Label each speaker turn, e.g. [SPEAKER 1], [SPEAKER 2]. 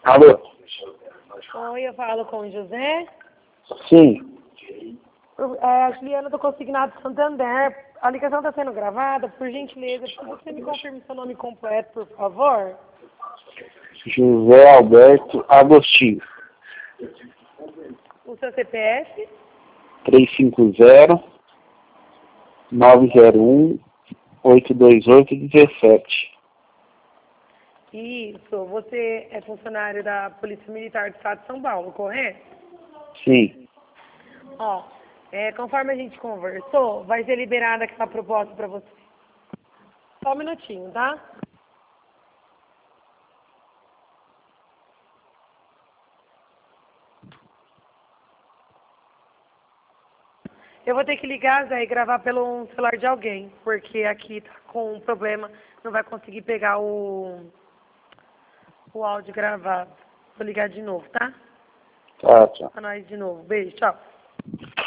[SPEAKER 1] Alô?
[SPEAKER 2] Oi, eu falo com o José.
[SPEAKER 1] Sim.
[SPEAKER 2] A Juliana do Consignado Santander. A ligação está sendo gravada. Por gentileza, se você me confirme seu nome completo, por favor.
[SPEAKER 1] José Alberto Agostinho.
[SPEAKER 2] O seu CPF.
[SPEAKER 1] 350-901-828-17.
[SPEAKER 2] Isso. Você é funcionário da Polícia Militar do Estado de São Paulo, correto?
[SPEAKER 1] Sim.
[SPEAKER 2] Ó, conforme a gente conversou, vai ser liberada aquela proposta para você. Só um minutinho, tá? Eu vou ter que ligar, Zé, e gravar pelo celular de alguém, porque aqui tá com um problema, não vai conseguir pegar o áudio gravado. Vou ligar de novo, tá?
[SPEAKER 1] Tá, tchau.
[SPEAKER 2] Pra nós de novo. Beijo, tchau.